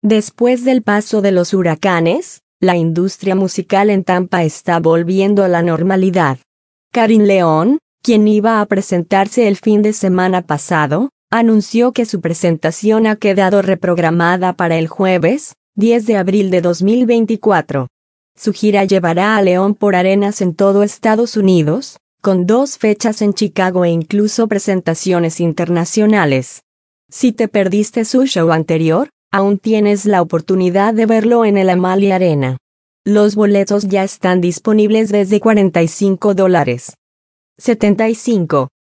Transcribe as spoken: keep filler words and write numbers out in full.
Después del paso de los huracanes, la industria musical en Tampa está volviendo a la normalidad. Karin León, quien iba a presentarse el fin de semana pasado, anunció que su presentación ha quedado reprogramada para el jueves, diez de abril de dos mil veinticuatro. Su gira llevará a León por arenas en todo Estados Unidos, con dos fechas en Chicago e incluso presentaciones internacionales. Si te perdiste su show anterior, aún tienes la oportunidad de verlo en el Amalie Arena. Los boletos ya están disponibles desde cuarenta y cinco dólares. setenta y cinco.